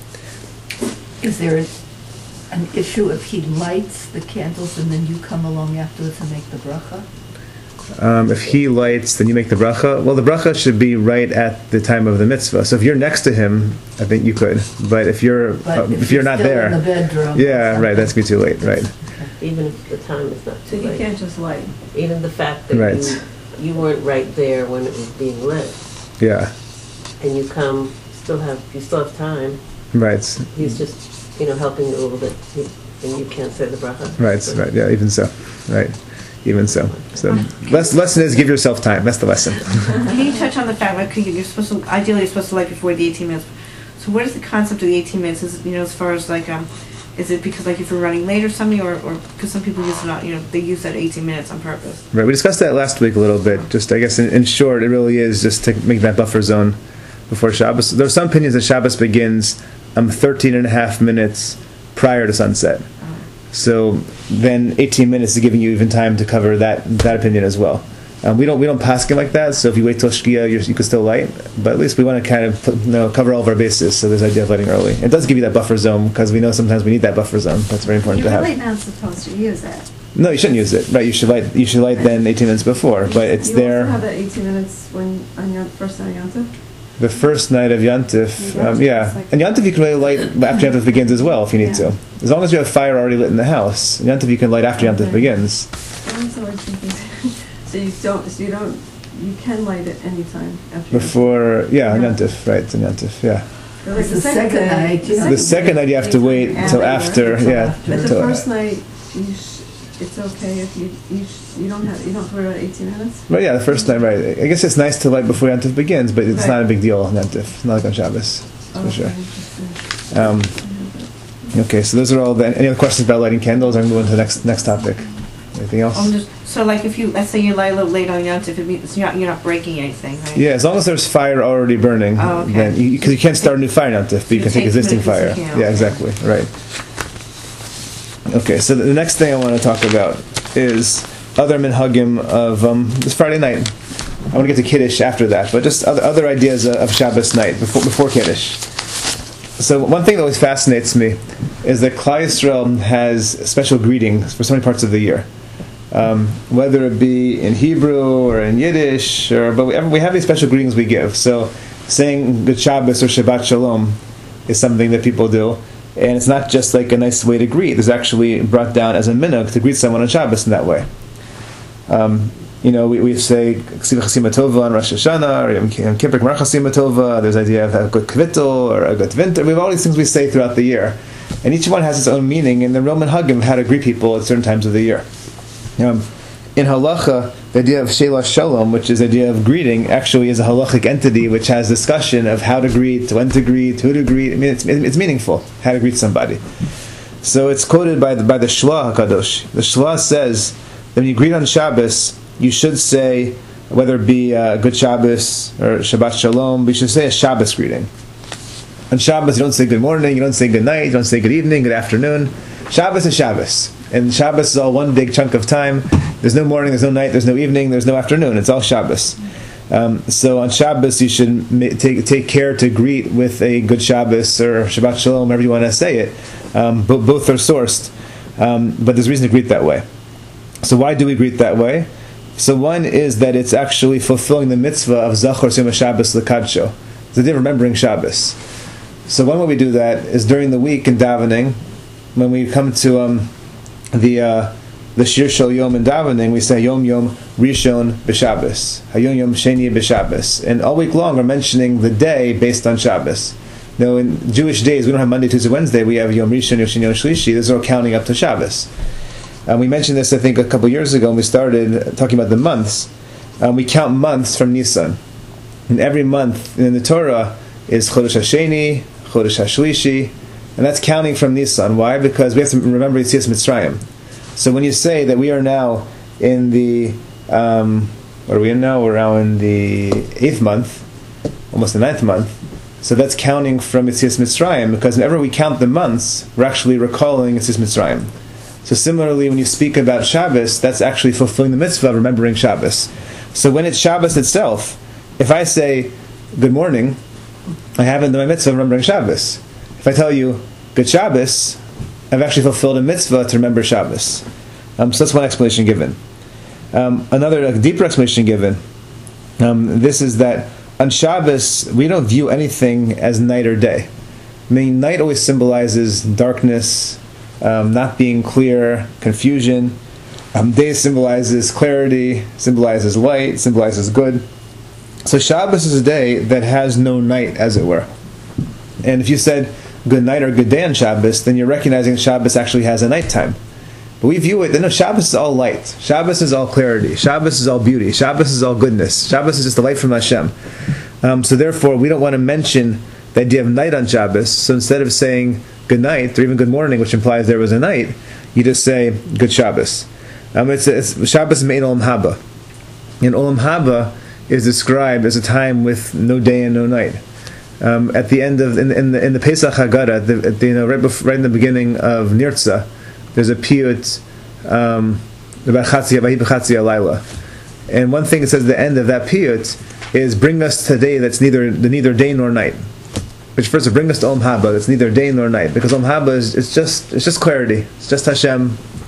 Is there an issue if he lights the candles and then you come along afterwards and make the bracha? Um, if he lights, then you make the bracha. Well, the bracha should be right at the time of the mitzvah. So if you're next to him, I think you could. But if you're But uh, if if you're not still there, in the bedroom or yeah, right, something. that's be too late, right? Even if the time is not So too you late. can't just light. Even the fact that Right. you, you weren't right there when it was being lit, Yeah, and you come, still have, you still have time. right, He's just, you know, helping you a little bit, he- and you can't say the bracha. right, So- right. Yeah, even so, right, even so. So less lesson is give yourself time. That's the lesson. Can you touch on the fact like you're supposed to ideally you're supposed to light before the eighteen minutes? So what is the concept of the eighteen minutes? Is it, you know, as far as like um, is it because like if you're running late or something, or or because some people use not you know they use that eighteen minutes on purpose? Right, we discussed that last week a little bit. Just, I guess, in, in short, it really is just to make that buffer zone before Shabbos. There are some opinions that Shabbos begins um, thirteen and a half minutes prior to sunset. So then eighteen minutes is giving you even time to cover that that opinion as well. Um, we don't we don't paskin like that. So if you wait till Shkia, you're, you can still light. But at least we want to kind of put, you know, cover all of our bases. So there's the idea of lighting early. It does give you that buffer zone because we know sometimes we need that buffer zone. That's very important You to have. really not supposed to use it. No, you shouldn't use it. Right? You should light. You should light then eighteen minutes before, but it's you there. also have that eighteen minutes when on your first night on Yom Tov. The first night of Yantif, Yeah, um, yeah. it's like- And Yantif you can really light after Yantif begins as well if you need Yeah. to. As long as you have fire already lit in the house, Yantif you can light after Yantif Okay. begins. I'm sorry, thinking. So you don't, so you don't, you can light it anytime after. Yom Tov. Before, yeah, Yeah. Yantif, right, in Yantif, yeah. But like The second day- night, you The second night you have to wait till after, Until yeah. after. But the till- first night, you sh- it's okay if you, you, sh- you don't have, you don't have to worry about eighteen minutes? Right, yeah, the first night, right. I guess it's nice to light before Yantif begins, but it's Right. not a big deal on Yantif. It's not like on Shabbos, Oh, for sure. okay, interesting. Um, okay, so those are all the, any other questions about lighting candles? I'm moving to the next, next topic. Anything else? I'm just, so like if you, let's say you light a little late on Yom Tov, it means you're not, you're not breaking anything, right? Yeah, as long as there's fire already burning, Oh, okay. then you, because you can't start a new fire now, but you You can take take existing from fire. existing, yeah, Yeah, okay. exactly, right. Okay, so the next thing I want to talk about is other minhagim of um, this Friday night. I want to get to Kiddush after that, but just other, other ideas of Shabbos night before before Kiddush. So one thing that always fascinates me is that Klal Yisrael has special greetings for so many parts of the year. Um, whether it be in Hebrew or in Yiddish, or but we, we have these special greetings we give. So saying Good Shabbos or Shabbat Shalom is something that people do, and it's not just like a nice way to greet. It's actually brought down as a minhag to greet someone on Shabbos in that way. Um, you know, we, we say Ksiva Chasima Tova on Rosh Hashanah, or Yom Kippur Gmar Chasima Tova. There's the idea of a good kvittel or a good vinter. We have all these things we say throughout the year, and each one has its own meaning. And the Roman minhagim how to greet people at certain times of the year. Um, in halacha, the idea of sheila shalom, which is the idea of greeting, actually is a halachic entity which has discussion of how to greet, when to greet, who to greet. I mean, it's, it's meaningful how to greet somebody. So it's quoted by the by the Shlah Hakadosh. The Shlah says that when you greet on Shabbos, you should say, whether it be uh, Good Shabbos or Shabbat Shalom, but you should say a Shabbos greeting. On Shabbos, you don't say good morning, you don't say good night, you don't say good evening, good afternoon. Shabbos is Shabbos. And Shabbos is all one big chunk of time. There's no morning, there's no night, there's no evening, there's no afternoon. It's all Shabbos. Um, so on Shabbos, you should ma- take take care to greet with a good Shabbos or Shabbat Shalom, however you want to say it. Um, but both are sourced. Um, but there's reason to greet that way. So why do we greet that way? So one is that it's actually fulfilling the mitzvah of Zachor Yom Shabbos L'Kadsho. It's the day of remembering Shabbos. So one way we do that is during the week in davening, when we come to um, the uh, the Shir Shel Yom in davening, we say Yom Yom Rishon B'Shabbos, Hayom Yom Sheni B'Shabbos, and all week long we're mentioning the day based on Shabbos. Now in Jewish days we don't have Monday, Tuesday, Wednesday. We have Yom Rishon, Yom Sheni, Yom Shlishi. Those are all counting up to Shabbos. Um, we mentioned this I think a couple years ago when we started talking about the months. Um, we count months from Nisan, and every month in the Torah is Chodesh Hasheni, Chodesh Hashlishi. And that's counting from Nisan. Why? Because we have to remember Yetzias Mitzrayim. So when you say that we are now in the, um, what are we in now? We're now in the eighth month, almost the ninth month. So that's counting from Yetzias Mitzrayim, because whenever we count the months, we're actually recalling Yetzias Mitzrayim. So similarly, when you speak about Shabbos, that's actually fulfilling the mitzvah of remembering Shabbos. So when it's Shabbos itself, if I say, good morning, I haven't done my mitzvah of remembering Shabbos. If I tell you, good Shabbos, I've actually fulfilled a mitzvah to remember Shabbos. Um, so that's one explanation given. Um, another like, deeper explanation given, um, this is that on Shabbos, we don't view anything as night or day. I mean, night always symbolizes darkness, um, not being clear, confusion. Um, day symbolizes clarity, symbolizes light, symbolizes good. So Shabbos is a day that has no night, as it were. And if you said good night or good day on Shabbos, then you're recognizing Shabbos actually has a nighttime. But we view it, no, Shabbos is all light. Shabbos is all clarity. Shabbos is all beauty. Shabbos is all goodness. Shabbos is just the light from Hashem. Um, so therefore, we don't want to mention the idea of night on Shabbos. So instead of saying good night, or even good morning, which implies there was a night, you just say good Shabbos. Um, it's, it's Shabbos Mein Olam Haba. And Olam Haba is described as a time with no day and no night. Um, at the end of in, in the in the Pesach Haggadah, the, at the, you know, right before, right in the beginning of Nirtza, there's a piyut um, about Chatzi Vahi B'Chatzi Alayla, and one thing it says at the end of that piyut is bring us to a day that's neither neither day nor night. Which first of bring us to Olam Haba, that's neither day nor night, because Olam Haba is it's just it's just clarity, it's just Hashem,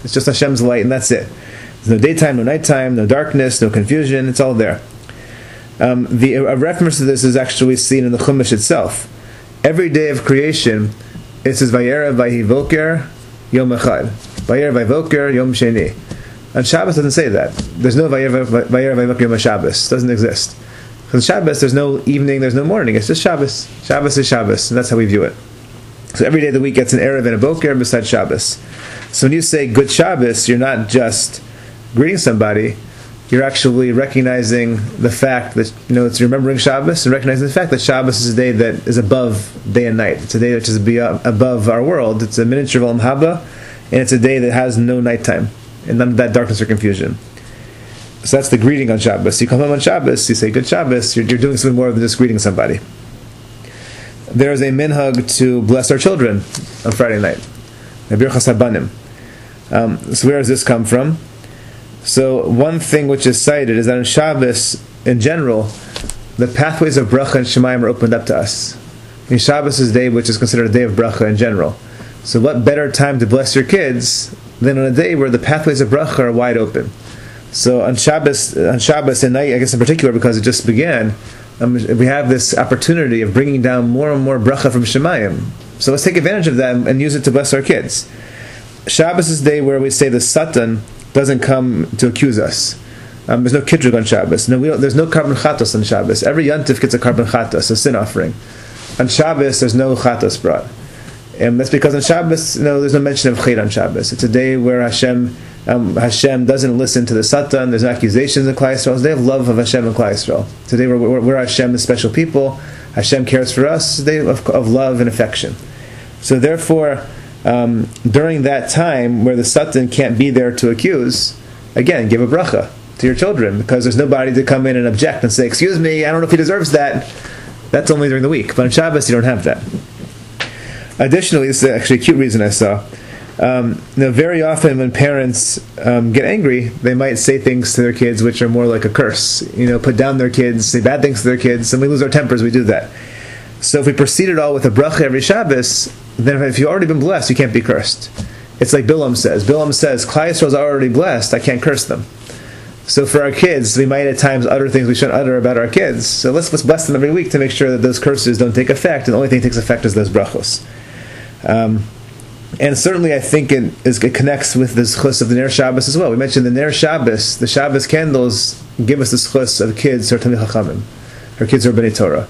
It's just Hashem's light, and that's it. There's no daytime, no nighttime, no darkness, no confusion. It's all there. Um, the a reference to this is actually seen in the Chumash itself. Every day of creation, it says Vayera Vayivoker Yom Echad, Vayera Vayivoker Yom Sheni. On Shabbos, it doesn't say that. There's no Vayera Vayivoker Yom Shabbos. It doesn't exist. Because Shabbos, there's no evening, there's no morning. It's just Shabbos. Shabbos is Shabbos, and that's how we view it. So every day of the week gets an Erev and a Boker besides Shabbos. So when you say Good Shabbos, you're not just greeting somebody, you're actually recognizing the fact that, you know, it's remembering Shabbos and recognizing the fact that Shabbos is a day that is above day and night. It's a day which is above our world. It's a miniature of Olam Haba, and it's a day that has no nighttime and none of that darkness or confusion. So that's the greeting on Shabbos. You come home on Shabbos, you say Good Shabbos, you're, you're doing something more than just greeting somebody. There is a minhag to bless our children on Friday night. Birchas Habanim. Um, so where does this come from? So one thing which is cited is that on Shabbos, in general, the pathways of bracha and shemayim are opened up to us. In Shabbos is a day which is considered a day of bracha in general. So what better time to bless your kids than on a day where the pathways of bracha are wide open? So on Shabbos, on Shabbos and night, I guess in particular because it just began, um, we have this opportunity of bringing down more and more bracha from shemayim. So let's take advantage of that and use it to bless our kids. Shabbos is the day where we say the Satan doesn't come to accuse us. Um, there's no kidrug on Shabbos. No, we don't, there's no carbon chatos on Shabbos. Every yontif gets a carbon chatos, a sin offering. On Shabbos, there's no chatos brought. And that's because on Shabbos, you know, there's no mention of chayt on Shabbos. It's a day where Hashem um, Hashem doesn't listen to the Satan. There's no accusations in Klal Yisrael. It's a day of love of Hashem and Klal Yisrael. It's a day where we're, we're Hashem's special people. Hashem cares for us. It's a day of, of love and affection. So therefore, um, during that time where the Satan can't be there to accuse, again, give a bracha to your children, because there's nobody to come in and object and say, excuse me, I don't know if he deserves that. That's only during the week. But on Shabbos, you don't have that. Additionally, this is actually a cute reason I saw. Um, you know, very often when parents um, get angry, they might say things to their kids which are more like a curse. You know, put down their kids, say bad things to their kids, and we lose our tempers, we do that. So if we proceed it all with a bracha every Shabbos, then if you've already been blessed, you can't be cursed. It's like Bilam says. Bilam says, Klal Yisrael's already blessed, I can't curse them. So for our kids, we might at times utter things we shouldn't utter about our kids. So let's, let's bless them every week to make sure that those curses don't take effect, and the only thing that takes effect is those brachos. Um, and certainly I think it, is, it connects with the zchus of the Ner Shabbos as well. We mentioned the Ner Shabbos, the Shabbos candles give us the zchus of kids who are Talmidei Chachamim, or kids who are Bnei Torah.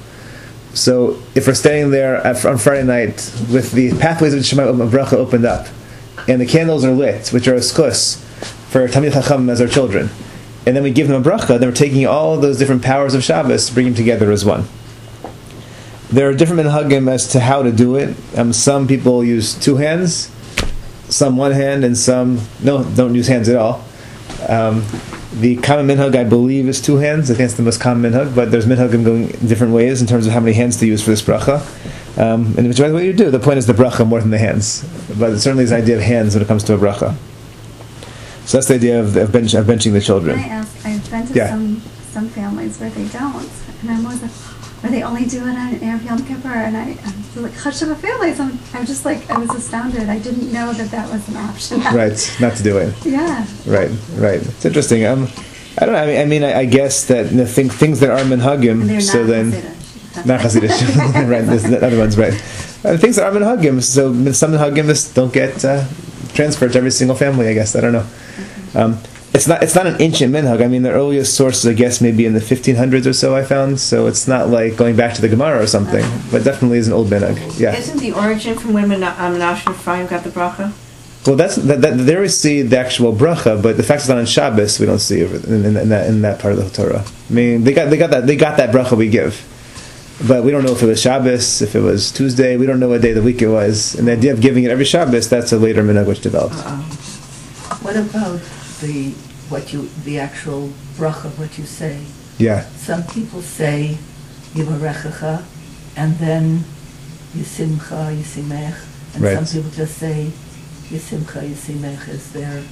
So if we're standing there at, on Friday night with the pathways of Shemayim of Bracha opened up, and the candles are lit, which are a zchus for Talmidei Chachamim as our children, and then we give them a bracha, then we're taking all those different powers of Shabbos, bringing them together as one. There are different minhagim as to how to do it. Um, some people use two hands, some one hand, and some no, don't use hands at all. Um, the common minhag, I believe, is two hands. I think it's the most common minhag, but there's minhagim going different ways in terms of how many hands to use for this bracha. Um, and whichever way you do, the point is the bracha more than the hands. But certainly there's an idea of hands when it comes to a bracha. So that's the idea of, of, bench, of benching the children. Can I ask, I've been to Yeah. some some families where they don't, and I'm always like, where they only do it on Erev Yom Kippur, and I, I'm like, Chashuva families, I'm, I'm just like, I was astounded. I didn't know that that was an option. Right, not to do it. Yeah. Right, right. It's interesting. Um, I don't know. I mean, I, mean, I, I guess that you know, think, things that are And minhagim. they're So not then, Hasidic. not Hasidic. Right. There's the other ones. Right. Uh, things that are minhagim. So some minhagim just don't get uh, transferred to every single family. I guess I don't know. Um, it's not. It's not an ancient minhag. I mean, the earliest sources, I guess, maybe in the fifteen hundreds or so. I found. So it's not like going back to the Gemara or something, but definitely is an old minhag. Yeah. Isn't the origin from when Menashe um, Menashe and Ephraim got the bracha? Well, that's that, that. There we see the actual bracha, but the fact it's not on Shabbos, we don't see it in, in, in that in that part of the Torah. I mean, they got they got that they got that bracha we give, but we don't know if it was Shabbos, if it was Tuesday. We don't know what day of the week it was. And the idea of giving it every Shabbos, that's a later minhag which developed. Uh-oh. What about the what you the actual bracha, what you say? Yeah, Some people say Yivarechecha, and then Yisimcha, Yisimech, and Right. some people just say Yisimcha, Yisimech is there.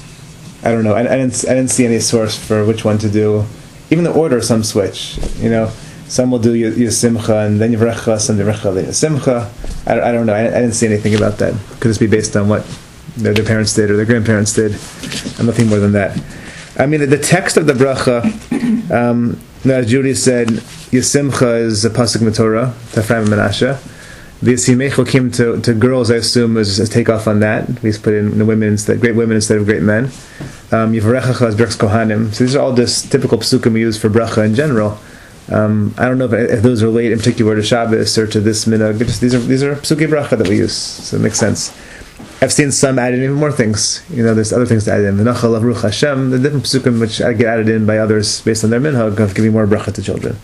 I don't know. I, I didn't I didn't see any source for which one to do. Even the order, some switch. You know, some will do Yisimcha and then Yivrecha, some Yivrecha then Yisimcha. I, I don't know. I, I didn't see anything about that. Could this be based on what their, their parents did or their grandparents did. And nothing more than that. I mean, the, the text of the bracha, um, as Judy said, Yesimcha is a pasuk in Torah, Tafram and Menashe. The Yisimecho came to, to girls, I assume, is a take off on that. We just put in the women instead, great women instead of great men. Um, Yivarechacha is Brachas Kohanim. So these are all just typical psukim we use for bracha in general. Um, I don't know if, if those relate in particular to Shabbos or to this minhag. Just, these are these are psukim bracha that we use, so it makes sense. I've seen some add in even more things. You know, there's other things to add in. V'nachal avruch Hashem, the different psukim which get added in by others based on their minhag of giving more bracha to children.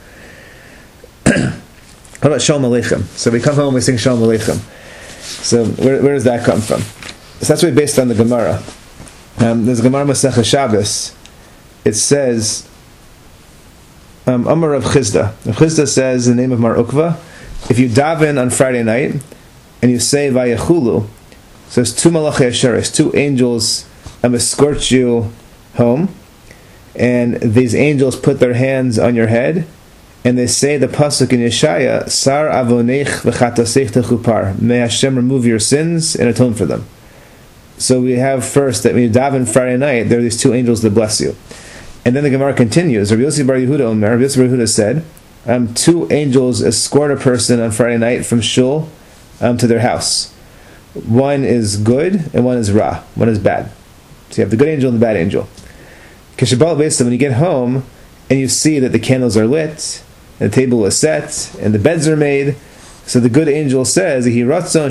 How about Shalom Aleichem? So we come home and we sing Shalom Aleichem. So where, where does that come from? So that's really based on the Gemara. Um, there's a Gemara Masechah Shabbos. It says, um, Amar Rav Chizda. Rav Chizda says in the name of Mar Ukva, if you daven on Friday night and you say Vayachulu, so it's two Malachei Asheres, two angels um, escort you home, and these angels put their hands on your head, and they say the pasuk in Yeshaya, Sar avonech v'chatasech techupar. May Hashem remove your sins and atone for them. So we have first that when you daven Friday night, there are these two angels that bless you. And then the Gemara continues. Rabbi Yossi Bar Yehuda Omer, Rabbi Yossi Bar Yehuda said, um, two angels escort a person on Friday night from shul um, to their house. One is good and one is ra. One is bad. So you have the good angel and the bad angel. When you get home and you see that the candles are lit, and the table is set, and the beds are made, so the good angel says, may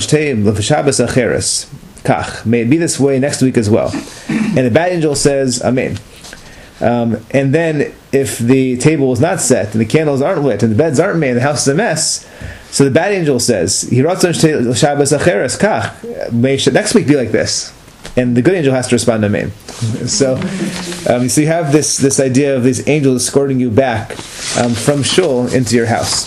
it be this way next week as well. And the bad angel says, Amen. Um, and then if the table is not set, and the candles aren't lit, and the beds aren't made, and the house is a mess, so the bad angel says, may next week be like this. And the good angel has to respond, Amen. So, um, so you have this, this idea of these angels escorting you back um, from shul into your house.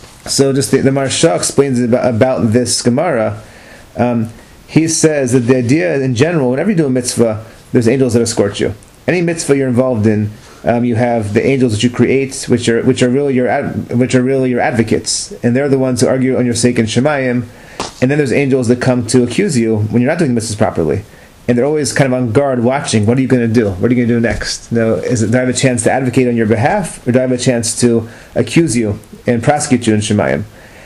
So just the, the Maharsha explains about, about this Gemara. Um, he says that the idea in general, whenever you do a mitzvah, there's angels that escort you. Any mitzvah you're involved in, um, you have the angels that you create, which are which are really your ad, which are really your advocates, and they're the ones who argue on your sake in Shemayim. And then there's angels that come to accuse you when you're not doing the mitzvahs properly. And they're always kind of on guard watching, what are you going to do? What are you going to do next? Now, is it, do I have a chance to advocate on your behalf, or do I have a chance to accuse you and prosecute you in Shemayim?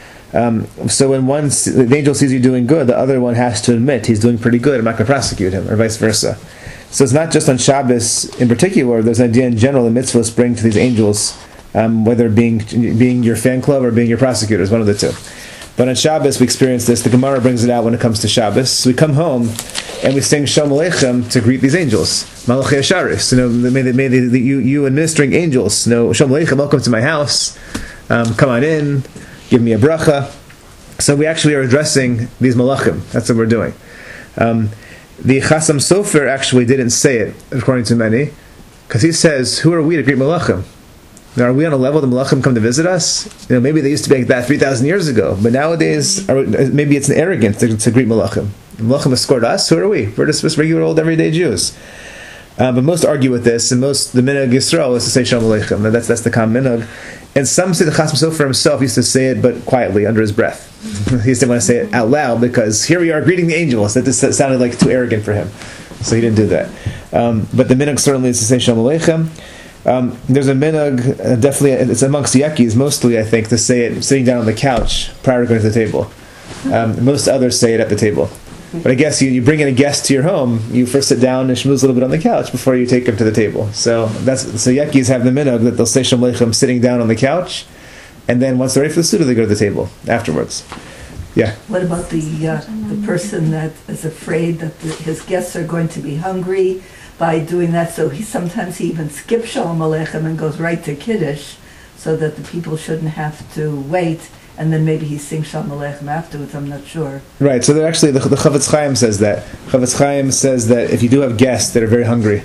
Um, so when one, the angel sees you doing good, the other one has to admit he's doing pretty good, I'm not going to prosecute him, or vice versa. So it's not just on Shabbos in particular, there's an idea in general the mitzvahs bring to these angels, um, whether being being your fan club or being your prosecutors, one of the two. But on Shabbos we experience this. The Gemara brings it out when it comes to Shabbos. So we come home and we sing Shalom Aleichem to greet these angels. Malachei Asharis. You know, may, they, may they, you, you administering angels. You know, Shalom Aleichem, welcome to my house. Um, come on in, give me a bracha. So we actually are addressing these malachim. That's what we're doing. Um, the Chasam Sofer actually didn't say it, according to many, because he says, who are we to greet malachim? Now, are we on a level the malachim come to visit us? You know, maybe they used to be like that three thousand years ago, but nowadays, are, maybe it's an arrogance to, to greet malachim. Malachim escort us. Who are we? We're just, just regular old everyday Jews. Uh, but most argue with this, and most the minhag Yisrael is to say Shalom Aleichem. That's that's the common minhag. And some say the Chasam Sofer himself used to say it, but quietly under his breath. He just didn't want to say it out loud because here we are greeting the angels. That just sounded like too arrogant for him, so he didn't do that. Um, but the minhag certainly is to say Shalom Aleichem. Um, there's a minhag, uh, definitely, it's amongst Yekis mostly, I think, to say it sitting down on the couch prior to going to the table. Um, most others say it at the table. But I guess you, you bring in a guest to your home, you first sit down and schmooze a little bit on the couch before you take them to the table. So that's so Yekis have the minhag that they'll say Shalom Aleichem sitting down on the couch, and then once they're ready for the Suda, they go to the table afterwards. Yeah. What about the uh, the person that is afraid that the, his guests are going to be hungry by doing that? So he sometimes he even skips Shalom Aleichem and goes right to Kiddush, so that the people shouldn't have to wait. And then maybe he sings Shalom Aleichem afterwards, I'm not sure. Right, so they're actually, the, the Chavetz Chaim says that. Chavetz Chaim says that if you do have guests that are very hungry,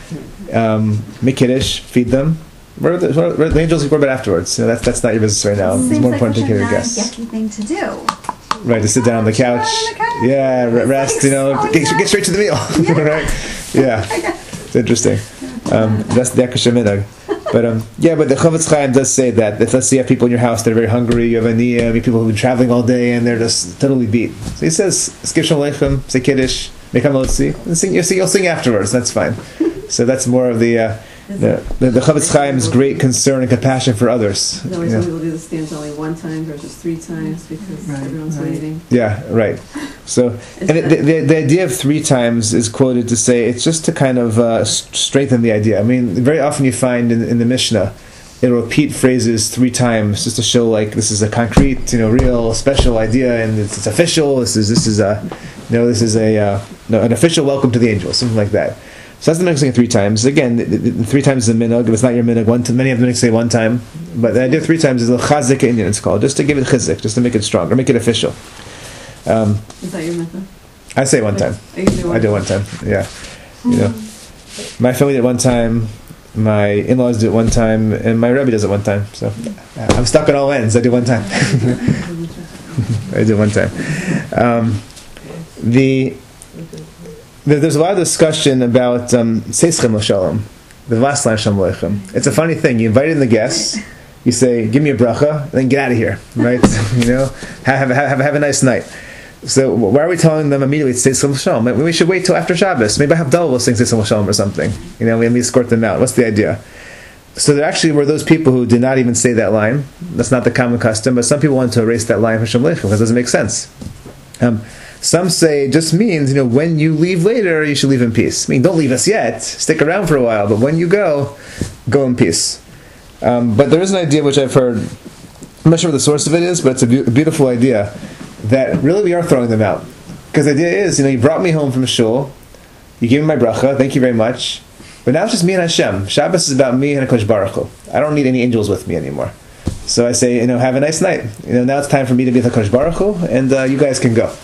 um, make Kiddush, feed them. Where are the, where are the angels report about afterwards? You know, that's, that's not your business right now. Seems it's more like important to take care of your such a guests. yucky thing to do. Right, to sit down on the couch. On the couch. Yeah, It's rest, like you know, so get, get straight to the meal. Yeah. Right? Yeah, it's interesting. Um, that's the Ekasha Minhag. But um, yeah, but the Chavetz Chaim does say that if let's say you have people in your house that are very hungry, you have any uh, people who've been traveling all day and they're just totally beat. So he says, skip Shalom Aleichem, say Kiddush, Mekam Lotzi, and sing. You'll sing, you'll sing afterwards. That's fine. So that's more of the uh, the the, the Chavetz Chaim's great concern and compassion for others. No, you some know. people do the stanza only one time versus three times because Right, everyone's right. waiting. Yeah, right. So, and it, the, the the idea of three times is quoted to say it's just to kind of uh, s- strengthen the idea. I mean, very often you find in, in the Mishnah, it'll repeat phrases three times just to show like this is a concrete, you know, real special idea, and it's, it's official. This is this is a, you know, this is a uh, no, an official welcome to the angels, something like that. So that's the minhag saying three times. Again, the, the, the three times is a minhag. If it's not your minhag, one t- many of the minhag say one time, but the idea of three times is a chazik Indian. It's called just to give it chizik, just to make it stronger, make it official. Um, Is that your method? I say one time. I usually I do one time. Yeah, you know, my family did it one time. My in-laws do it one time, and my Rebbe does it one time. So I'm stuck on all ends. I do one time. I do one time. Um, the, the there's a lot of discussion about um, Seischem L'Shalom, the last line Shalom Aleichem. It's a funny thing. You invite in the guests. You say, "Give me a bracha," and then get out of here. Right? You know, have, have have have a nice night. So why are we telling them immediately to say Shalom Shalom? Maybe we should wait till after Shabbos. Maybe Havdalah will sing Shalom Shalom or something. You know, we we escort them out. What's the idea? So there actually were those people who did not even say that line. That's not the common custom, but some people wanted to erase that line from Shalom Aleichem because it doesn't make sense. Um, some say it just means, you know, when you leave later, you should leave in peace. I mean, don't leave us yet. Stick around for a while, but when you go, go in peace. Um, but there is an idea which I've heard, I'm not sure what the source of it is, but it's a, be- a beautiful idea, that really we are throwing them out. Because the idea is, you know, you brought me home from shul, you gave me my bracha, thank you very much, but now it's just me and Hashem. Shabbos is about me and HaKadosh Baruch Hu. I don't need any angels with me anymore. So I say, you know, have a nice night. You know, now it's time for me to be with HaKadosh Baruch Hu, and uh, you guys can go.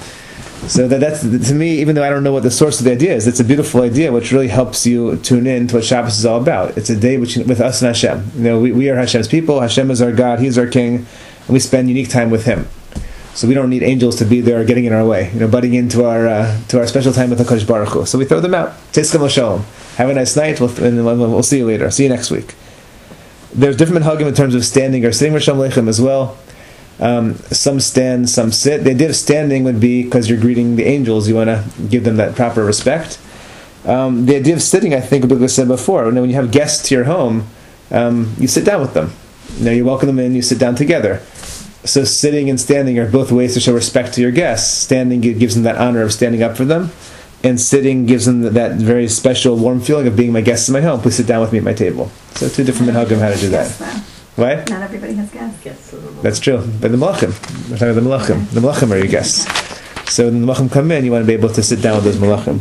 So that, that's, to me, even though I don't know what the source of the idea is, it's a beautiful idea which really helps you tune in to what Shabbos is all about. It's a day which, with us and Hashem. You know, we, we are Hashem's people, Hashem is our God, He's our King, and we spend unique time with Him. So we don't need angels to be there getting in our way, you know, butting into our uh, to our special time with HaKadosh Baruch Hu. So we throw them out. Teiskem L'Shalom. Have a nice night, we'll, and we'll, we'll see you later. See you next week. There's different hagim in terms of standing or sitting Shalom Aleichem as well. Um, some stand, some sit. The idea of standing would be because you're greeting the angels, you want to give them that proper respect. Um, the idea of sitting, I think, like I said before, when you have guests to your home, um, you sit down with them. You know, you welcome them in, you sit down together. So sitting and standing are both ways to show respect to your guests. Standing gives them that honor of standing up for them, and sitting gives them that very special, warm feeling of being my guests in my home. Please sit down with me at my table. So two different minhagim how to do that. Yes, though. Right? Not everybody has guests. Gets a little That's true. But the malachim, we're talking about the malachim. The malachim are your guests. So when the malachim come in, you want to be able to sit down with those malachim.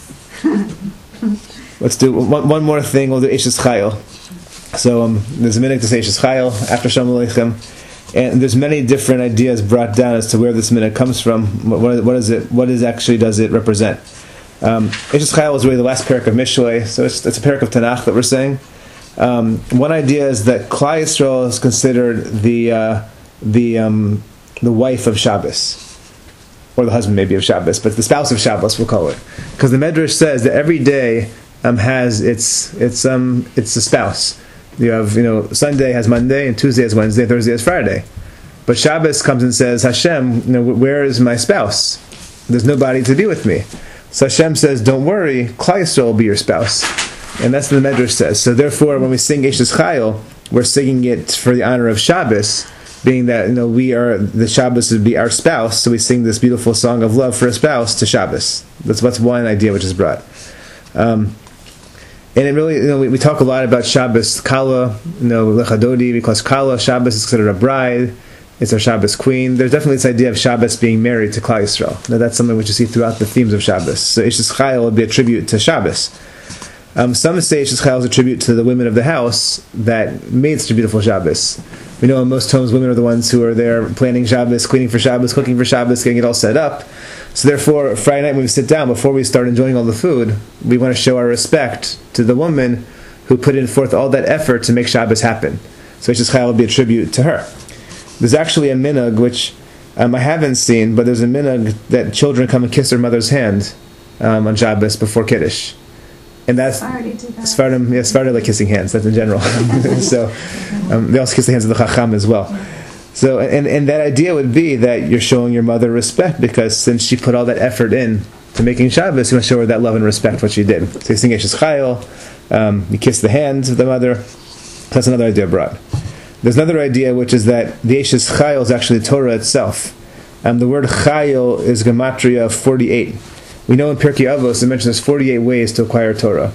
Let's do one, one more thing. We'll do Eishes Chayil. So um, there's a minute to say Eishes Chayil after Shalom Aleichem, and there's many different ideas brought down as to where this minute comes from. What, what is it? What is actually does it represent? Um, Eishes Chayil is really the last parak of Mishlei, so it's, it's a parak of Tanakh that we're saying. Um, one idea is that Klal Yisrael is considered the uh, the um, the wife of Shabbos, or the husband maybe of Shabbos, but the spouse of Shabbos we'll call it, because the Medrash says that every day um, has its its um its a spouse. You have, you know, Sunday has Monday, and Tuesday has Wednesday, and Thursday has Friday. But Shabbos comes and says, Hashem, you know, where is my spouse? There's nobody to be with me. So Hashem says, don't worry, Klal Yisrael will be your spouse. And that's what the Medrash says. So therefore, when we sing Eishes Chayil, we're singing it for the honor of Shabbos, being that, you know, we are, the Shabbos would be our spouse, so we sing this beautiful song of love for a spouse to Shabbos. That's what's one idea which is brought. Um, and it really, you know, we, we talk a lot about Shabbos, Kala, you know, Lechadodi, because Kala, Shabbos is considered a bride, it's our Shabbos queen. There's definitely this idea of Shabbos being married to Klal Yisrael. Now that's something which you see throughout the themes of Shabbos. So Eishes Chayil would be a tribute to Shabbos. Um, some say Eishes Chayil is a tribute to the women of the house that made such a beautiful Shabbos. We know in most homes women are the ones who are there planning Shabbos, cleaning for Shabbos, cooking for Shabbos, getting it all set up. So therefore, Friday night when we sit down, before we start enjoying all the food, we want to show our respect to the woman who put in forth all that effort to make Shabbos happen. So Eishes Chayil will be a tribute to her. There's actually a minhag which um, I haven't seen, but there's a minhag that children come and kiss their mother's hand um, on Shabbos before Kiddush. And that's Sephardi do that. Sephardim, yeah, Sephardi like kissing hands. That's in general. So um, they also kiss the hands of the Chacham as well. So and and that idea would be that you're showing your mother respect because since she put all that effort in to making Shabbos, you want to show her that love and respect for what she did. So you sing Eshes Chayil, um, you kiss the hands of the mother. That's another idea brought. There's another idea, which is that the Eshes Chayil is actually the Torah itself. Um, the word Chayil is gematria of forty-eight. We know in Pirkei Avos it mentions there's forty-eight ways to acquire Torah.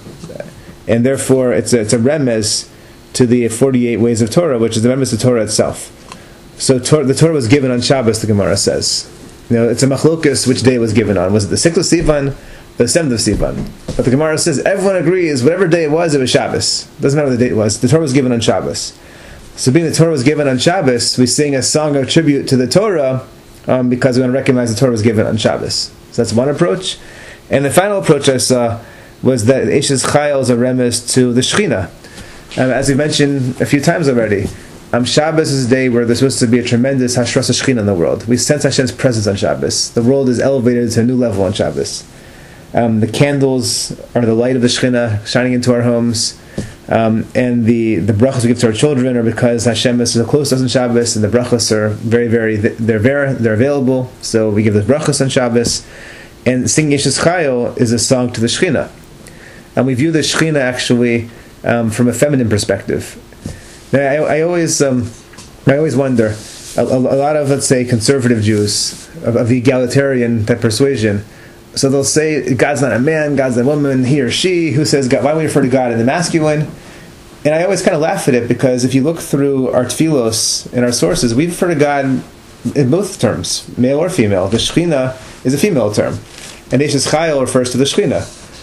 And therefore it's a, it's a remez to the forty-eight ways of Torah, which is the remez to Torah itself. So Tor- the Torah was given on Shabbos, the Gemara says. You know, it's a machlokus which day it was given on. Was it the sixth of Sivan, the seventh of Sivan? But the Gemara says everyone agrees whatever day it was, it was Shabbos. Doesn't matter what the date was. The Torah was given on Shabbos. So being the Torah was given on Shabbos, we sing a song of tribute to the Torah um, because we want to recognize the Torah was given on Shabbos. So that's one approach. And the final approach I saw was that Eshes Chayil is a remez to the Shechina. Um, as we mentioned a few times already, Um, Shabbos is a day where there's supposed to be a tremendous Hashras Shechina in the world. We sense Hashem's presence on Shabbos. The world is elevated to a new level on Shabbos. Um, the candles are the light of the Shechina shining into our homes, um, and the, the brachos we give to our children are because Hashem is so close to us on Shabbos, and the brachos are very, very, they're very, they're available. So we give the brachos on Shabbos, and singing Eshes Chayil is a song to the Shechina, and we view the Shechina actually um, from a feminine perspective. Now, I, I always, um, I always wonder. A, a, a lot of, let's say, conservative Jews of, of the egalitarian type persuasion. So they'll say God's not a man, God's a woman, he or she. Who says God? Why do we refer to God in the masculine? And I always kind of laugh at it because if you look through our tefillos and our sources, we refer to God in both terms, male or female. The Shechina is a female term, and Eshes Chayil refers to the Shechina.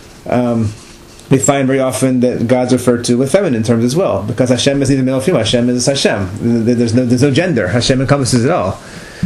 Um, We find very often that God's referred to with feminine terms as well, because Hashem is neither male or female. Hashem is Hashem. There's no there's no gender. Hashem encompasses it all.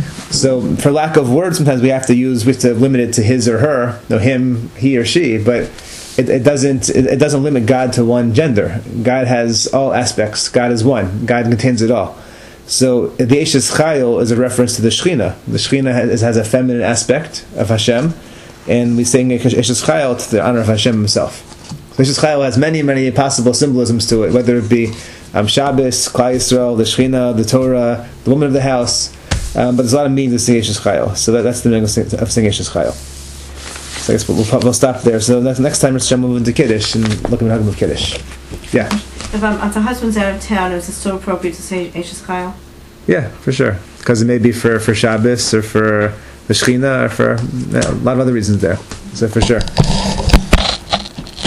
So, for lack of words, sometimes we have to use we have to limit it to his or her, no him, he or she. But it, it doesn't it, it doesn't limit God to one gender. God has all aspects. God is one. God contains it all. So the Eshes Chayil is a reference to the Shechina. The Shechina has, has a feminine aspect of Hashem, and we sing Eshes Chayil to the honor of Hashem himself. Eshes Chayil has many, many possible symbolisms to it, whether it be um, Shabbos, Klal Yisrael, the Shechina, the Torah, the woman of the house. Um, but there's a lot of meaning to sing Eshes Chayil. So that, that's the meaning of singing Eshes Chayil. So I guess we'll, we'll, we'll stop there. So next, next time, we'll move into Kiddush and look at the of Kiddush. Yeah. If, um, if the husband's out of town, is it still appropriate to say Eshes Chayil? Yeah, for sure. Because it may be for, for Shabbos or for the Shechina or for yeah, a lot of other reasons there. So for sure.